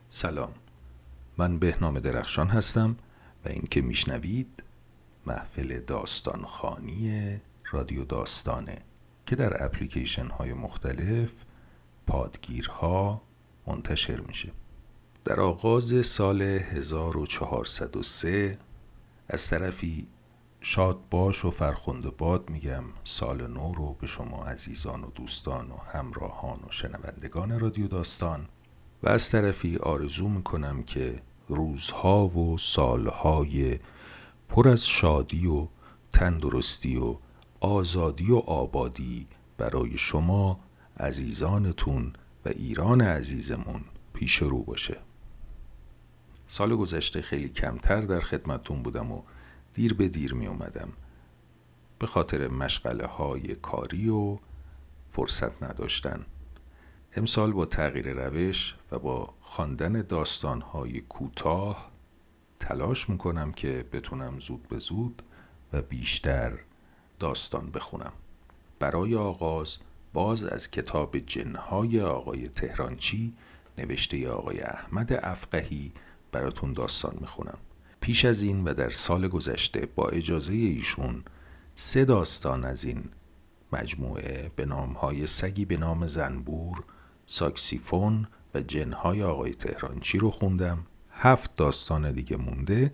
سلام، من بهنام درخشان هستم و این که میشنوید محفل داستانخوانی رادیو داستانه که در اپلیکیشن های مختلف پادگیرها منتشر میشه. در آغاز سال 1403 از طرفی شاد باش و فرخنده باد میگم سال نو رو به شما عزیزان و دوستان و همراهان و شنوندگان رادیو داستان، و از طرفی آرزو میکنم که روزها و سالهای پر از شادی و تندرستی و آزادی و آبادی برای شما عزیزانتون و ایران عزیزمون پیش رو باشه. سال گذشته خیلی کمتر در خدمتون بودم و دیر به دیر می اومدم به خاطر مشغله های کاری و فرصت نداشتن. امسال با تغییر روش و با خواندن داستان‌های کوتاه تلاش میکنم که بتونم زود به زود و بیشتر داستان بخونم. برای آغاز باز از کتاب جن‌های آقای تهرانچی نوشته آقای احمد افقهی براتون داستان میخونم. پیش از این و در سال گذشته با اجازه ایشون 3 داستان از این مجموعه به نام‌های سگی به نام زنبور، ساکسیفون و جن‌های آقای تهرانچی رو خوندم. 7 داستان دیگه مونده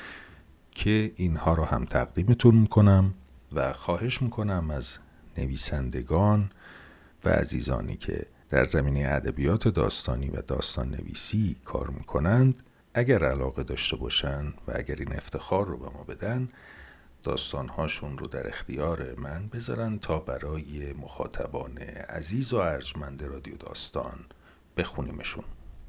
که اینها رو هم تقدیمتون میکنم و خواهش میکنم از نویسندگان و عزیزانی که در زمینه ادبیات داستانی و داستان نویسی کار میکنند اگر علاقه داشته باشن و اگر این افتخار رو به ما بدن داستانهاشون رو در اختیار من بذارن تا برای مخاطبان عزیز و ارجمند رادیو داستان بخونیمشون.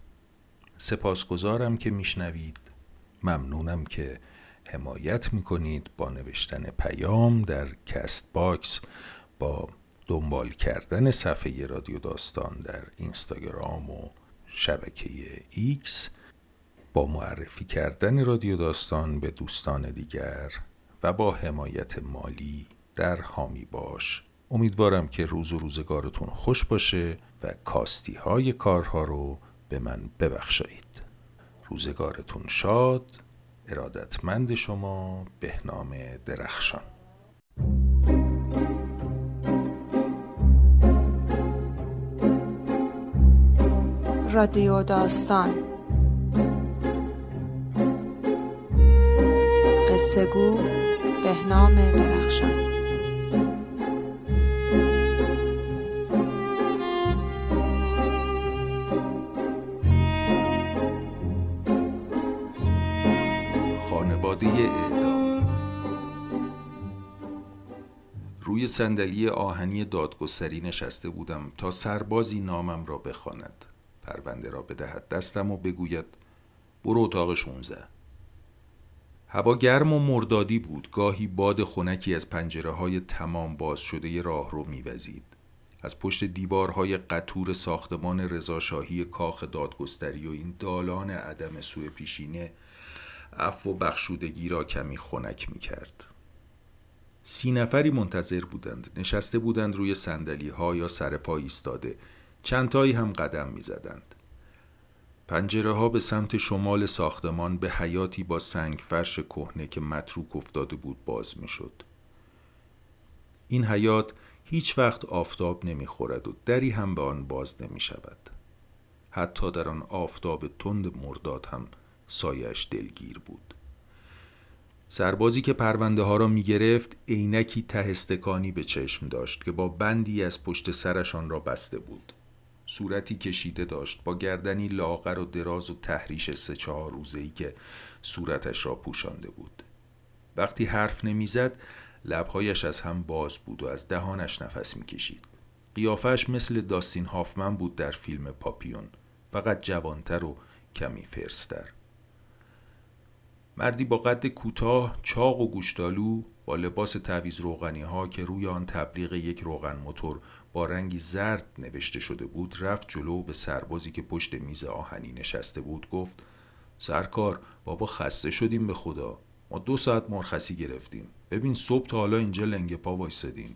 سپاسگزارم که میشنوید. ممنونم که حمایت میکنید با نوشتن پیام در کست باکس، با دنبال کردن صفحه رادیو داستان در اینستاگرام و شبکه ایکس، با معرفی کردن رادیو داستان به دوستان دیگر و با حمایت مالی در حامی باش. امیدوارم که روز و روزگارتون خوش باشه و کاستی های کارها رو به من ببخشایید. روزگارتون شاد. ارادتمند شما، بهنام درخشان. رادیو داستان، قصه گو بهنام درخشان. خانواده اعدامی. روی صندلی آهنی دادگستری نشسته بودم تا سربازی نامم را بخواند، پرونده را بدهد دستم و بگوید برو اتاق 16. هوا گرم و مردادی بود. گاهی باد خنکی از پنجره‌های تمام باز شده راهرو می‌وزید. از پشت دیوارهای قطور ساختمان رضاشاهی کاخ دادگستری و این دالان عدم سوء پیشینه عفو و بخشودگی را کمی خنک می‌کرد. 30 نفری منتظر بودند. نشسته بودند روی صندلی‌ها یا سر پا ایستاده. چند تایی هم قدم می‌زدند. پنجره‌ها به سمت شمال ساختمان به حیاتی با سنگ فرش کهنه که متروک افتاده بود باز می‌شد. این حیات هیچ وقت آفتاب نمی‌خورد و دری هم به آن باز نمی‌شود. حتی در آن آفتاب تند مرداد هم سایش دلگیر بود. سربازی که پرونده ها را می گرفت عینکی ته استکانی به چشم داشت که با بندی از پشت سرشان را بسته بود. صورتی کشیده داشت با گردنی لاغر و دراز و تحریش 3-4 روزه‌ای که صورتش را پوشانده بود. وقتی حرف نمیزد لبهایش از هم باز بود و از دهانش نفس میکشید. قیافش مثل داستین هافمن بود در فیلم پاپیون، فقط جوانتر و کمی فرستر. مردی با قد کوتاه، چاق و گوشتالو، با لباس تعویض روغنی ها که روی آن تبلیغ یک روغن موتور با رنگی زرد نوشته شده بود رفت جلو. به سربازی که پشت میز آهنی نشسته بود گفت سرکار، بابا خسته شدیم به خدا. ما 2 ساعت مرخصی گرفتیم. ببین صبح تا حالا اینجا لنگه پا وایسادیم.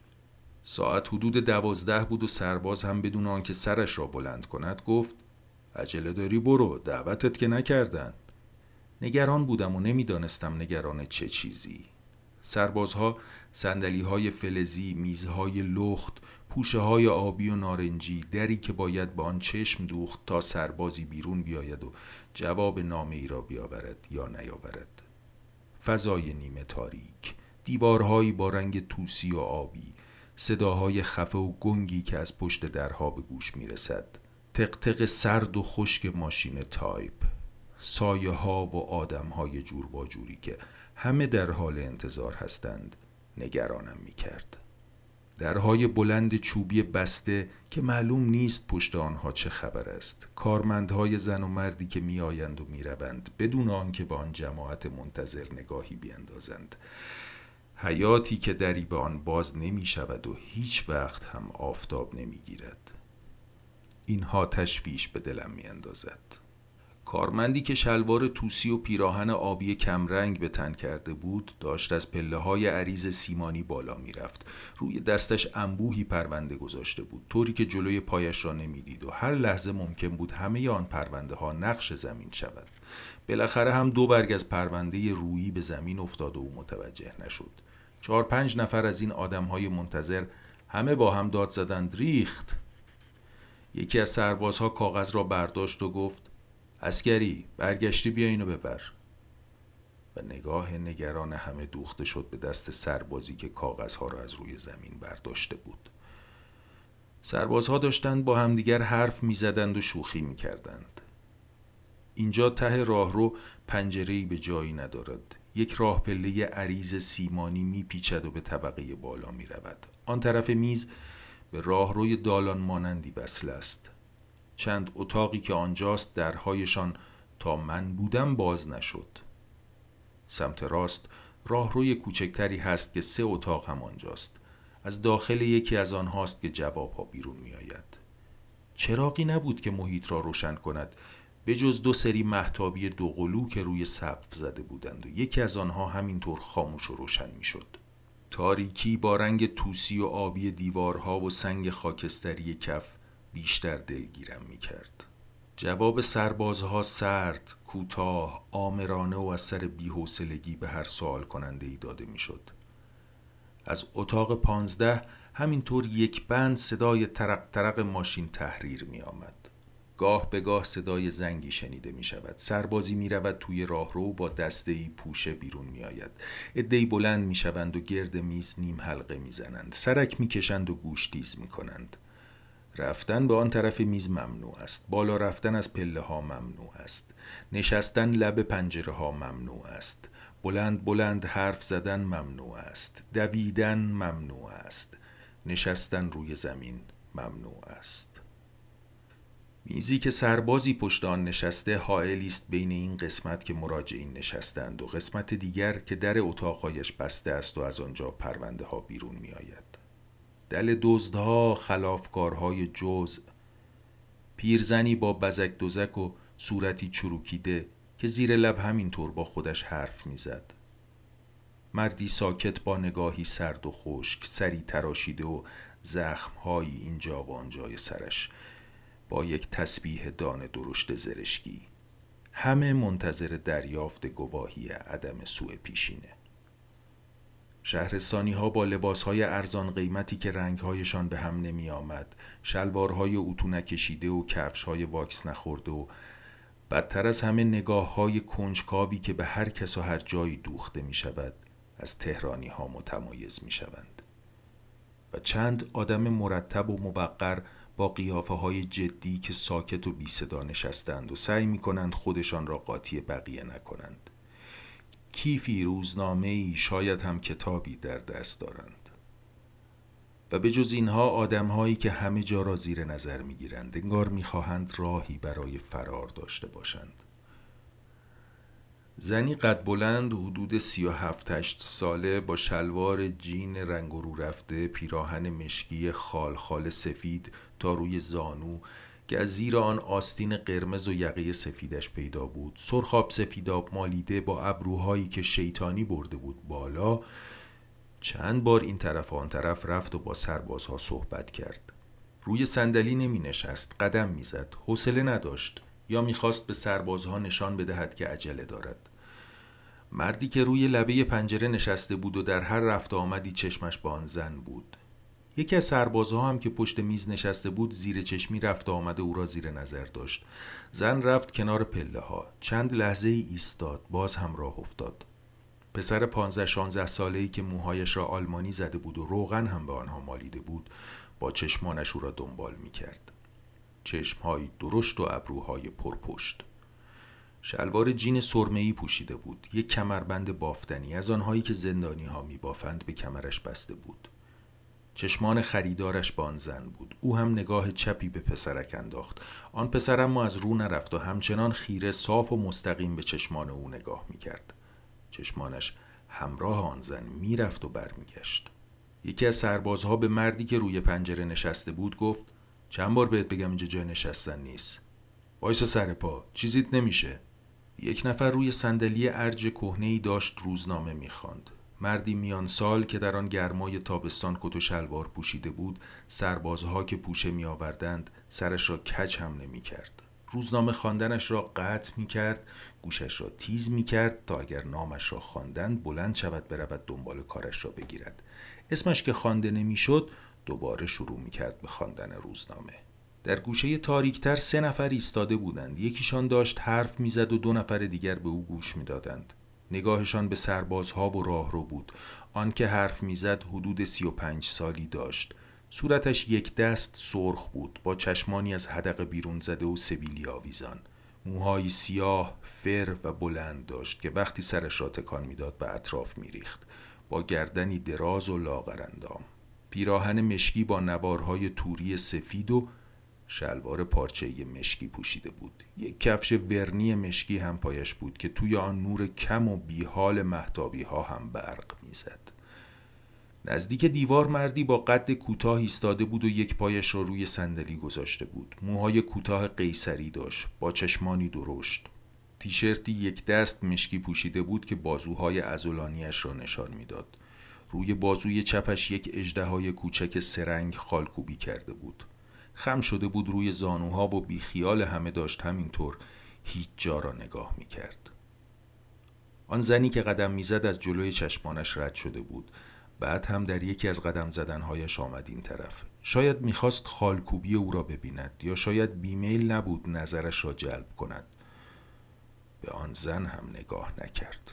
ساعت حدود 12 بود و سرباز هم بدون آنکه سرش را بلند کند گفت عجله داری برو، دعوتت که نکردن. نگران بودم و نمیدانستم نگران چه چیزی. سربازها صندلی‌های فلزی، میزهای لخت، پوشه‌های آبی و نارنجی، دری که باید به آن چشم دوخت تا سربازی بیرون بیاید و جواب نامه‌ای را بیاورد یا نیاورد. فضای نیمه تاریک، دیوارهایی با رنگ طوسی و آبی، صداهای خفه و گنگی که از پشت درها به گوش میرسد، تق سرد و خشک ماشین تایپ، سایه ها و آدم های جور و جوری که همه در حال انتظار هستند نگرانم می کرد. درهای بلند چوبی بسته که معلوم نیست پشت آنها چه خبر است، کارمندهای زن و مردی که می آیند و می روند بدون آنکه به آن جماعت منتظر نگاهی بیندازند، حیاتی که دری به آن باز نمی شود و هیچ وقت هم آفتاب نمی گیرد. اینها تشویش به دلم می اندازد. کارمندی که شلوار توسی و پیراهن آبی کمرنگ به تن کرده بود داشت از پله‌های عریض سیمانی بالا می‌رفت. روی دستش انبوهی پرونده گذاشته بود، طوری که جلوی پایش را نمی‌دید و هر لحظه ممکن بود همه آن پرونده‌ها نقش زمین شود. بالاخره هم 2 برگ از پرونده رویی به زمین افتاد و او متوجه نشد. 4-5 نفر از این آدم‌های منتظر همه با هم داد زدند ریخت. یکی از سربازها کاغذ را برداشت و گفت عسکری برگشتی بیا اینو ببر. و نگاه نگران همه دوخته شد به دست سربازی که کاغذها را از روی زمین برداشته بود. سربازها داشتند با همدیگر حرف می زدند و شوخی می کردند. اینجا ته راهرو پنجره‌ای به جایی ندارد. یک راه پله عریض سیمانی می پیچد و به طبقه بالا می رود. آن طرف میز به راهروی دالان مانندی وصل است. چند اتاقی که آنجاست درهایشان تا من بودم باز نشد. سمت راست راهروی کوچکتری هست که 3 اتاق هم آنجاست. از داخل یکی از آنهاست که جوابها بیرون می آید. چراغی نبود که محیط را روشن کند به جز 2 سری مهتابی دوقلو که روی سقف زده بودند و یکی از آنها همینطور خاموش و روشن می شد. تاریکی با رنگ طوسی و آبی دیوارها و سنگ خاکستری کف بیشتر دلگیرم می کرد. جواب سربازها سرد، کوتاه، آمرانه و از سر بی‌حوصلگی به هر سوال کننده ای داده می شد. از اتاق 15 همینطور یک بند صدای ترق ترق ماشین تحریر می آمد. گاه به گاه صدای زنگی شنیده می شود. سربازی می رود توی راهرو با دسته‌ای پوشه بیرون می آید. عده‌ای بلند می شوند و گرد میز نیم حلقه می زنند. سرک می کشند و گوشتیز می کنند. رفتن به آن طرف میز ممنوع است. بالا رفتن از پله ها ممنوع است. نشستن لب پنجره ها ممنوع است. بلند بلند حرف زدن ممنوع است. دویدن ممنوع است. نشستن روی زمین ممنوع است. میزی که سربازی پشت آن نشسته حائلی است بین این قسمت که مراجعین نشستند و قسمت دیگر که در اتاقهایش بسته است و از آنجا پرونده ها بیرون می آید. دل دزدها، خلافکارهای جزء، پیرزنی با بزک دوزک و صورتی چروکیده که زیر لب همینطور با خودش حرف میزد. مردی ساکت با نگاهی سرد و خشک، سری تراشیده و زخمهایی اینجا و آنجای سرش، با یک تسبیح دانه درشت زرشکی. همه منتظر دریافت گواهی عدم سوء پیشینه. شهرستانی ها با لباس های ارزان قیمتی که رنگ هایشان به هم نمی آمد، شلوارهای اتو نکشیده و کفش های واکس نخورده و بدتر از همه نگاه های کنجکاوی که به هر کس و هر جایی دوخته می شود، از تهرانی ها متمایز می شوند. و چند آدم مرتب و موقر با قیافه های جدی که ساکت و بی صدا نشستند و سعی می کنند خودشان را قاطی بقیه نکنند. کیفی روزنامه‌ای، شاید هم کتابی در دست دارند. و به جز اینها آدم‌هایی که همه جا را زیر نظر می‌گیرند، انگار می‌خواهند راهی برای فرار داشته باشند. زنی قد بلند حدود 37-8 ساله با شلوار جین رنگ و رو رفته، پیراهن مشکی خال خال سفید تا روی زانو که از زیر آن آستین قرمز و یقه سفیدش پیدا بود، سرخاب سفیداب مالیده با ابروهایی که شیطانی برده بود بالا، چند بار این طرف و آن طرف رفت و با سربازها صحبت کرد. روی صندلی نمی نشست، قدم می زد. حوصله نداشت یا می خواست به سربازها نشان بدهد که عجله دارد. مردی که روی لبه پنجره نشسته بود و در هر رفت آمدی چشمش با آن زن بود. یکی از سربازها هم که پشت میز نشسته بود زیر چشمی رفت آمده او را زیر نظر داشت. زن رفت کنار پله ها. چند لحظه ایستاد، باز هم راه افتاد. پسر 15-16 ساله‌ای که موهایش را آلمانی زده بود و روغن هم به آنها مالیده بود با چشمانش او را دنبال می کرد. چشمهایی درشت و ابروهای پرپشت. شلوار جین سرمه‌ای پوشیده بود. یک کمربند بافتنی از آنهایی که زندانی ها می بافند به کمرش بسته بود. چشمان خریدارش با آن زن بود. او هم نگاه چپی به پسرک انداخت. آن پسر اما از رو نرفت و همچنان خیره صاف و مستقیم به چشمان او نگاه می کرد. چشمانش همراه آن زن می رفت و برمی گشت. یکی از سربازها به مردی که روی پنجره نشسته بود گفت: چند بار بهت بگم اینجا جای نشستن نیست. وایسا سر پا، چیزیت نمیشه. یک نفر روی صندلی ارج کهنه‌ای داشت روزنامه می‌خواند. مردی میان سال که در آن گرمای تابستان کت و شلوار پوشیده بود، سربازها که پوشه می‌آوردند سرش را کج هم نمی‌کرد. روزنامه خواندنش را قطع می‌کرد، گوشش را تیز می‌کرد تا اگر نامش را خواندند بلند شود برود دنبال کارش را بگیرد. اسمش که خوانده نمی‌شد دوباره شروع می‌کرد به خواندن روزنامه. در گوشه تاریکتر 3 نفر ایستاده بودند. یکیشان داشت حرف میزد و 2 نفر دیگر به او گوش میدادند. نگاهشان به سربازها و راهرو بود. آن که حرف میزد حدود 35 سالی داشت. صورتش یک دست سرخ بود با چشمانی از حدقه بیرون زده و سبیلی آویزان. موهای سیاه، فر و بلند داشت که وقتی سرش را تکان میداد به اطراف میریخت. با گردنی دراز و لاغرندام. پیراهن مشکی با نوارهای توری سفید و شلوار پارچه‌ای مشکی پوشیده بود. یک کفش ورنی مشکی هم پایش بود که توی آن نور کم و بیحال مهتابی ها هم برق میزد. نزدیک دیوار مردی با قد کوتاه ایستاده بود و یک پایش را روی صندلی گذاشته بود. موهای کوتاه قیصری داشت با چشمانی درشت. تیشرتی یک دست مشکی پوشیده بود که بازوهای عضلانیش را نشان میداد. روی بازوی چپش یک اژدهای کوچک سرنگ خالکوبی کرده بود. خم شده بود روی زانوها و بی خیال همه داشت همینطور هیچ جا را نگاه می کرد. آن زنی که قدم می زد از جلوی چشمانش رد شده بود. بعد هم در یکی از قدم زدنهایش آمد این طرف. شاید می خواست خالکوبی او را ببیند یا شاید بیمیل نبود نظرش را جلب کند. به آن زن هم نگاه نکرد.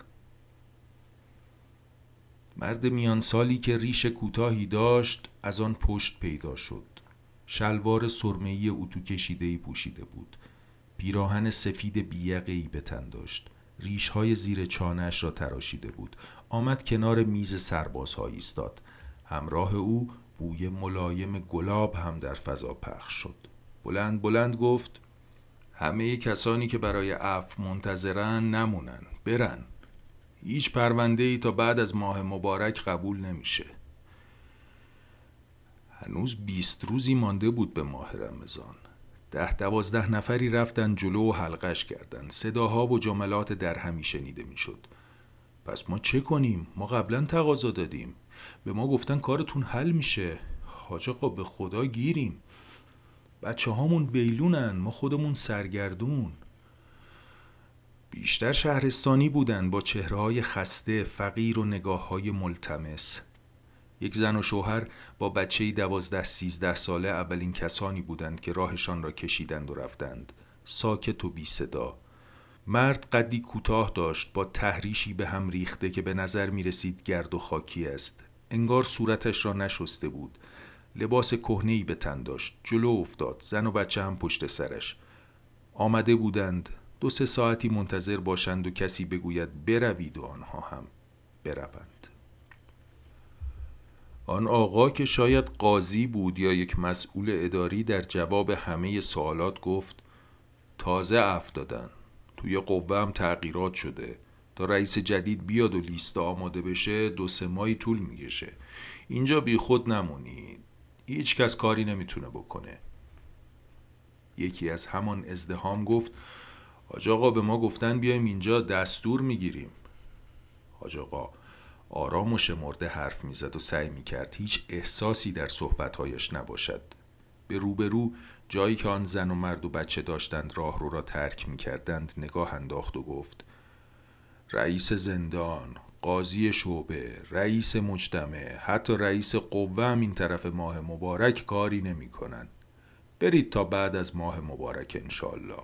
مرد میان سالی که ریش کوتاهی داشت از آن پشت پیدا شد. شلوار سرمه‌ای اتو کشیده‌ای پوشیده بود. پیراهن سفید بی‌یقه‌ای به تن داشت. ریش‌های زیر چانه‌اش را تراشیده بود. آمد کنار میز سربازها ایستاد. همراه او بوی ملایم گلاب هم در فضا پخش شد. بلند بلند گفت: همه کسانی که برای عفو منتظرن نمونن، برن. هیچ پرونده‌ای تا بعد از ماه مبارک قبول نمیشه. هنوز 20 روزی مانده بود به ماه رمضان. 10-12 نفری رفتن جلو و حلقش کردن. صداها و جملات در همی شنیده میشد. پس ما چه کنیم؟ ما قبلا تقاضا دادیم. به ما گفتن کارتون حل میشه. حاج آقا به خدا گیریم. بچه هامون ویلونن، ما خودمون سرگردون. بیشتر شهرستانی بودن با چهره‌های خسته، فقیر و نگاه‌های ملتمس. یک زن و شوهر با بچه‌ای 12-13 ساله اولین کسانی بودند که راهشان را کشیدند و رفتند. ساکت و بی صدا. مرد قدی کوتاه داشت با تحریشی به هم ریخته که به نظر می رسید گرد و خاکی است. انگار صورتش را نشسته بود. لباس کهنه‌ای به تن داشت. جلو افتاد. زن و بچه هم پشت سرش. آمده بودند 2-3 ساعتی منتظر باشند و کسی بگوید بروید و آنها هم بروند. آن آقا که شاید قاضی بود یا یک مسئول اداری در جواب همه سوالات گفت: تازه عفو دادن. توی قوه هم تغییرات شده. تا رئیس جدید بیاد و لیست آماده بشه 2-3 ماهی طول میکشه. اینجا بی خود نمونید. هیچ کس کاری نمیتونه بکنه. یکی از همان ازدحام گفت: حاج آقا به ما گفتن بیایم اینجا دستور میگیریم. حاج آقا آرام و شمرده حرف میزد و سعی میکرد هیچ احساسی در صحبتهایش نباشد. به روبرو جایی که آن زن و مرد و بچه داشتند راهرو را ترک می کردند نگاه انداخت و گفت: رئیس زندان، قاضی شعبه، رئیس مجتمع، حتی رئیس قوه هم این طرف ماه مبارک کاری نمی کنن. برید تا بعد از ماه مبارک انشالله.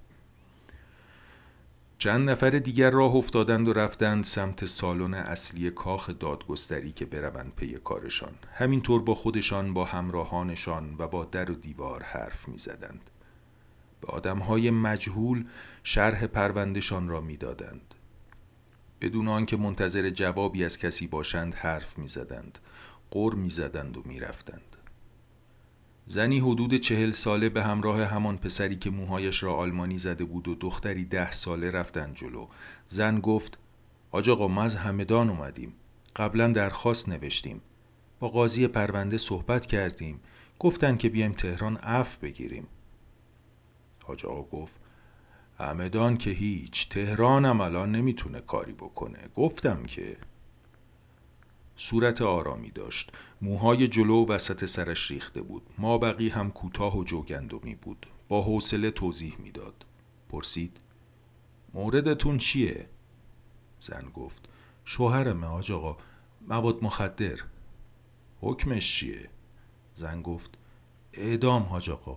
چند نفر دیگر راه افتادند و رفتند سمت سالن اصلی کاخ دادگستری که بروند پی کارشان. همینطور با خودشان، با همراهانشان و با در و دیوار حرف می زدند. به آدمهای مجهول شرح پروندهشان را می دادند. بدون آنکه منتظر جوابی از کسی باشند حرف می زدند، غر می زدند و می رفتند. زنی حدود 40 ساله به همراه همان پسری که موهایش را آلمانی زده بود و دختری 10 ساله رفتند جلو. زن گفت: حاج آقا، ما از همدان اومدیم. قبلا درخواست نوشتیم. با قاضی پرونده صحبت کردیم. گفتن که بیایم تهران عفو بگیریم. حاج آقا گفت: همدان که هیچ، تهرانم الان نمیتونه کاری بکنه. گفتم که. صورت آرامی داشت. موهای جلو وسط سرش ریخته بود. مابقی هم کوتاه و جوگندمی بود. با حوصله توضیح میداد. پرسید: موردتون چیه؟ زن گفت: شوهرمه حاج آقا، مواد مخدر. حکمش چیه؟ زن گفت: اعدام حاج آقا.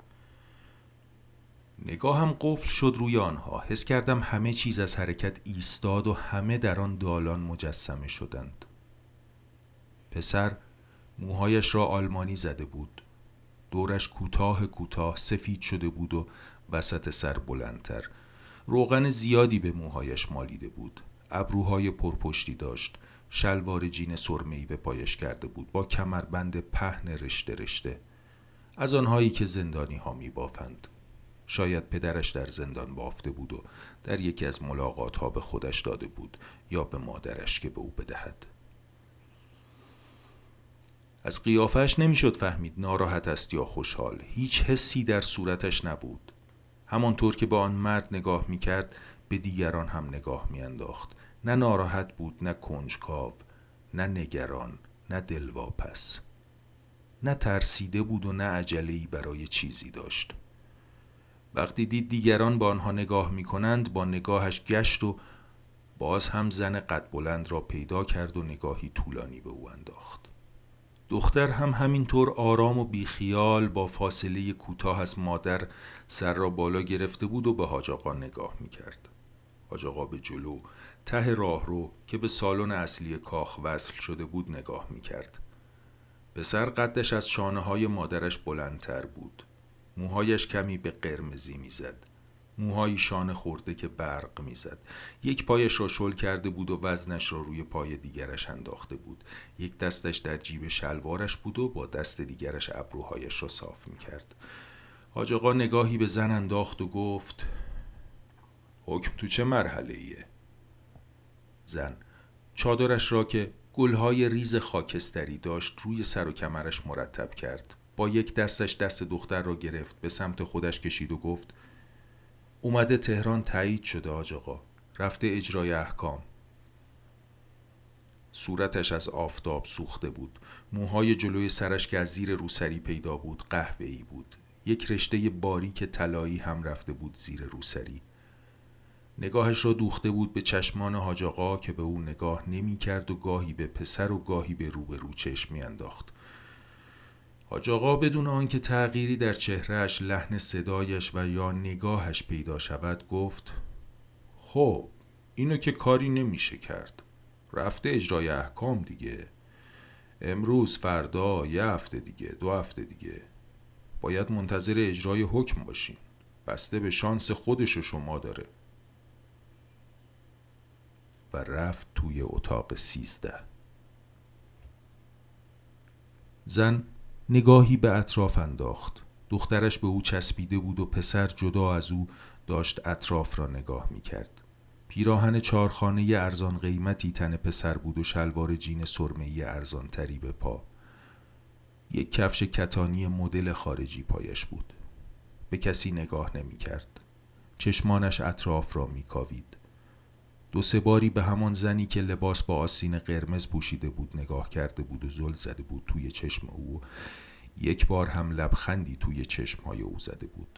نگاهم قفل شد روی آنها. حس کردم همه چیز از حرکت ایستاد و همه در آن دالان مجسمه شدند. پسر موهایش را آلمانی زده بود. دورش کوتاه سفید شده بود و وسط سر بلندتر. روغن زیادی به موهایش مالیده بود. ابروهای پرپشتی داشت. شلوار جین سرمه‌ای به پایش کرده بود با کمربند پهن رشته رشته، از آنهایی که زندانی ها می بافند. شاید پدرش در زندان بافته بود و در یکی از ملاقات ها به خودش داده بود یا به مادرش که به او بدهد. از قیافش نمیشد فهمید ناراحت است یا خوشحال. هیچ حسی در صورتش نبود. همانطور که به آن مرد نگاه میکرد به دیگران هم نگاه میانداخت. نه ناراحت بود، نه کنجکاو، نه نگران، نه دلواپس. نه ترسیده بود و نه عجله‌ای برای چیزی داشت. وقتی دید دیگران با آنها نگاه میکنند با نگاهش گشت و باز هم زن قد بلند را پیدا کرد و نگاهی طولانی به او انداخت. دختر هم همینطور آرام و بیخیال با فاصله کوتاه از مادر سر را بالا گرفته بود و به حاج آقا نگاه میکرد. حاج آقا به جلو ته راهرو که به سالن اصلی کاخ وصل شده بود نگاه میکرد. پسر قدش از شانه‌های مادرش بلندتر بود. موهایش کمی به قرمزی میزد. موهای شانه خورده که برق میزد. یک پایش را شل کرده بود و وزنش را روی پای دیگرش انداخته بود. یک دستش در جیب شلوارش بود و با دست دیگرش ابروهایش را صاف میکرد. حاج آقا نگاهی به زن انداخت و گفت: حکم تو چه مرحله ایه؟ زن چادرش را که گلهای ریز خاکستری داشت روی سر و کمرش مرتب کرد. با یک دستش دست دختر را گرفت، به سمت خودش کشید و گفت: اومده تهران تایید شده حاج آقا، رفته اجرای احکام. صورتش از آفتاب سوخته بود. موهای جلوی سرش که از زیر روسری پیدا بود قهوه‌ای بود. یک رشته باریک طلایی هم رفته بود زیر روسری. نگاهش را دوخته بود به چشمان حاج آقا که به او نگاه نمی کرد و گاهی به پسر و گاهی به روبرو چشم می انداخت. حاج آقا بدون آنکه تغییری در چهرهش، لحن صدایش و یا نگاهش پیدا شود گفت: خب اینو که کاری نمیشه کرد، رفته اجرای احکام دیگه. امروز، فردا، یه هفته دیگه، 2 هفته دیگه باید منتظر اجرای حکم باشین. بسته به شانس خودش و شما داره. و رفت توی اتاق 13. زن نگاهی به اطراف انداخت. دخترش به او چسبیده بود و پسر جدا از او داشت اطراف را نگاه می کرد. پیراهن 4 خانه ارزان قیمتی تن پسر بود و شلوار جین سرمه‌ای ارزان تری به پا. یک کفش کتانی مدل خارجی پایش بود. به کسی نگاه نمی کرد. چشمانش اطراف را می کاوید. 2-3 باری به همان زنی که لباس با آستین قرمز پوشیده بود نگاه کرده بود و زل زده بود توی چشم او. یک بار هم لبخندی توی چشمهای او زده بود.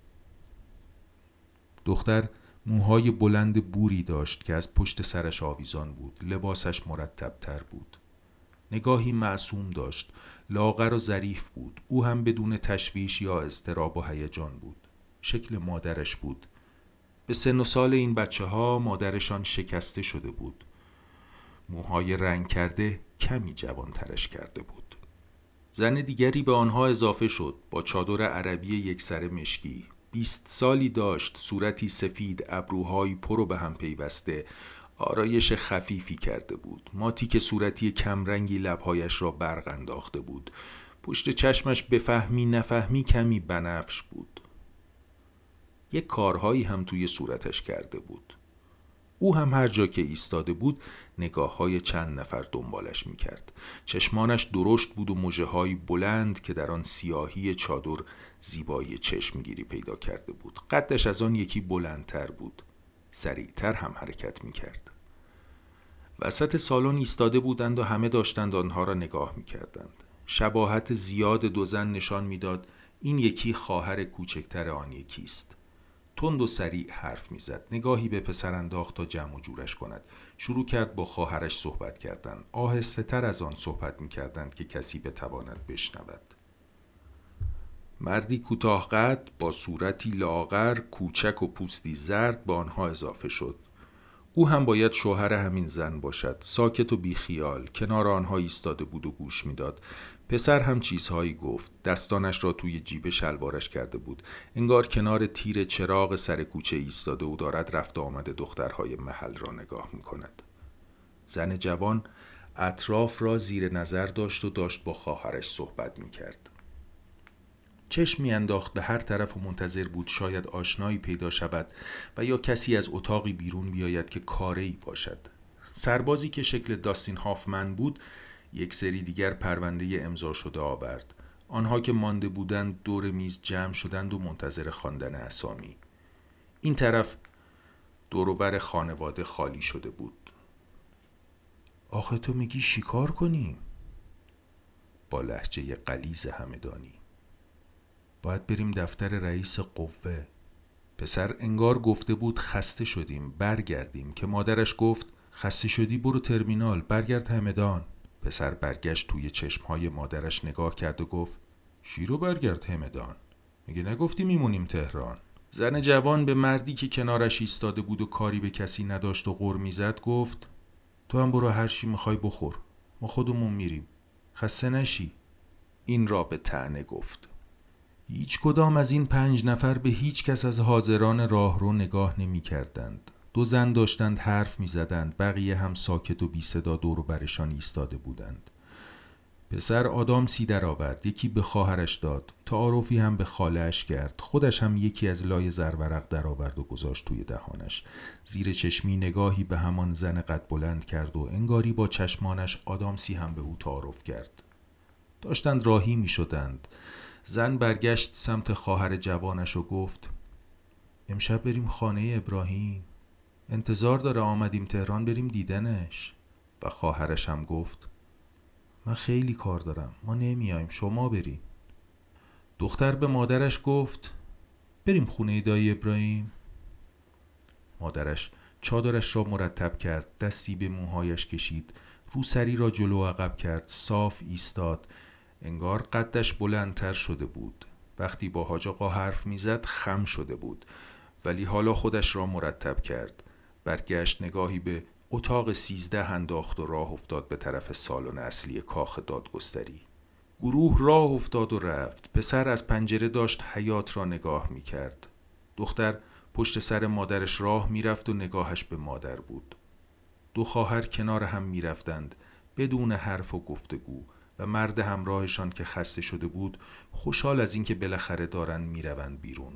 دختر موهای بلند بوری داشت که از پشت سرش آویزان بود. لباسش مرتب تر بود. نگاهی معصوم داشت. لاغر و ظریف بود. او هم بدون تشویش یا اضطراب و هیجان بود. شکل مادرش بود. به سن و سال این بچه ها مادرشان شکسته شده بود. موهای رنگ کرده کمی جوانترش کرده بود. زن دیگری به آنها اضافه شد با چادر عربی یک سر مشکی. 20 سالی داشت، صورتی سفید، ابروهایی پر و به هم پیوسته، آرایش خفیفی کرده بود. ماتی که صورتی کمرنگی لبهایش را برق انداخته بود. پشت چشمش بفهمی نفهمی کمی بنفش بود. یک کارهایی هم توی صورتش کرده بود. او هم هر جا که ایستاده بود نگاه‌های چند نفر دنبالش می‌کرد. چشمانش درشت بود و مژه‌های بلند که در آن سیاهی چادر زیبایی چشمگیری پیدا کرده بود. قدش از آن یکی بلندتر بود. سریعتر هم حرکت می‌کرد. وسط سالن ایستاده بودند و همه داشتند آنها را نگاه می‌کردند. شباهت زیاد دو زن نشان می‌داد این یکی خواهر کوچکتر آن یکی است. تند و سریع حرف میزد. نگاهی به پسر انداخت تا جمع و جورش کند. شروع کرد با خواهرش صحبت کردن. آهسته تر از آن صحبت میکردند که کسی بتواند بشنود. مردی کوتاه قد با صورتی لاغر، کوچک و پوستی زرد به آنها اضافه شد. او هم باید شوهر همین زن باشد. ساکت و بیخیال کنار آنها ایستاده بود و گوش میداد. پسر هم چیزهایی گفت. دستانش را توی جیب شلوارش کرده بود. انگار کنار تیر چراغ سر کوچه ایستاده و دارد رفت آمد دخترهای محل را نگاه میکند. زن جوان اطراف را زیر نظر داشت و داشت با خواهرش صحبت میکرد. چشم میانداخت به هر طرف و منتظر بود شاید آشنایی پیدا شود و یا کسی از اتاقی بیرون بیاید که کاره‌ای باشد. سربازی که شکل داستین هافمن بود یک سری دیگر پرونده امضا شده آورد. آنها که مانده بودند دور میز جمع شدند و منتظر خواندن اسامی. این طرف دور و بر خانواده خالی شده بود. آخه تو میگی شکار کنیم؟ با لهجه غلیظ همدانی. باید بریم دفتر رئیس قوه. پسر انگار گفته بود خسته شدیم برگردیم که مادرش گفت خسته شدی برو ترمینال برگرد همدان. پسر برگشت توی چشمهای مادرش نگاه کرد و گفت شیرو برگرد همدان. میگه نگفتی میمونیم تهران؟ زن جوان به مردی که کنارش ایستاده بود و کاری به کسی نداشت و غر میزد گفت تو هم برو هر چی میخوای بخور. ما خودمون میریم. خسته نشی. این را به طعنه گفت. هیچ کدام از این 5 نفر به هیچ کس از حاضران راهرو نگاه نمی کردند. 2 زن داشتند حرف می زدند. بقیه هم ساکت و بی صدا دور و برشان ایستاده بودند. پسر آدامسی در آورد. یکی به خواهرش داد. تعارفی هم به خاله‌اش کرد. خودش هم یکی از لای زرورق در آورد و گذاشت توی دهانش. زیر چشمی نگاهی به همان زن قد بلند کرد و انگاری با چشمانش آدامسی هم به او تعارف کرد. داشتند راهی می شدند. زن برگشت سمت خواهر جوانش و گفت امشب بریم خانه ابراهیم. انتظار داره آمدیم تهران بریم دیدنش. و خواهرش هم گفت من خیلی کار دارم. ما نمیایم شما بریم. دختر به مادرش گفت بریم خونه دایی ابراهیم. مادرش چادرش را مرتب کرد. دستی به موهایش کشید. روسری را جلو عقب کرد. صاف ایستاد. انگار قدش بلندتر شده بود. وقتی با حاج آقا حرف میزد خم شده بود ولی حالا خودش را مرتب کرد. برگشت نگاهی به اتاق 13 انداخت و راه افتاد به طرف سالن اصلی کاخ دادگستری. گروه راه افتاد و رفت. پسر از پنجره داشت حیاط را نگاه میکرد. دختر پشت سر مادرش راه میرفت و نگاهش به مادر بود. 2 خواهر کنار هم میرفتند بدون حرف و گفتگو و مرد همراهشان که خسته شده بود خوشحال از اینکه بالاخره دارند میروند بیرون.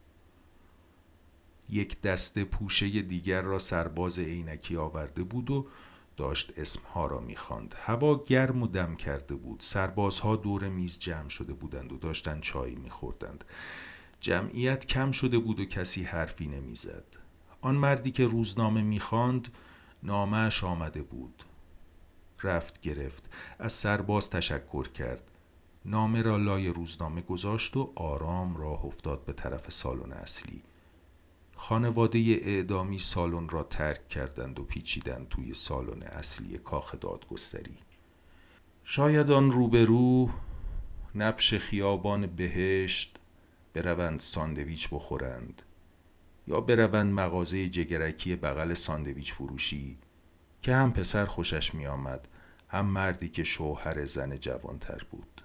یک دسته پوشه دیگر را سرباز عینکی آورده بود و داشت اسمها را میخواند. هوا گرم و دم کرده بود. سربازها دور میز جمع شده بودند و داشتند چای میخوردند. جمعیت کم شده بود و کسی حرفی نمیزد. آن مردی که روزنامه میخواند نامه‌اش آمده بود. رفت گرفت. از سرباز تشکر کرد. نامه را لای روزنامه گذاشت و آرام راه افتاد به طرف سالن اصلی. خانواده اعدامی سالن را ترک کردند و پیچیدند توی سالن اصلی کاخ دادگستری. شاید آن روبرو نبش خیابان بهشت بروند ساندویچ بخورند یا بروند مغازه جگرکی بغل ساندویچ فروشی که هم پسر خوشش می آمد هم مردی که شوهر زن جوانتر بود.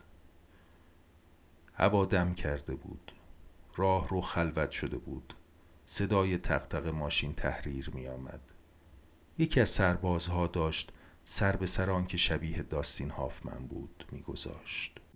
هوا دم کرده بود. راه رو خلوت شده بود. صدای تق ماشین تحریر می آمد. یکی از سربازها داشت سر به سر آن که شبیه داستین هافمن بود می گذاشت.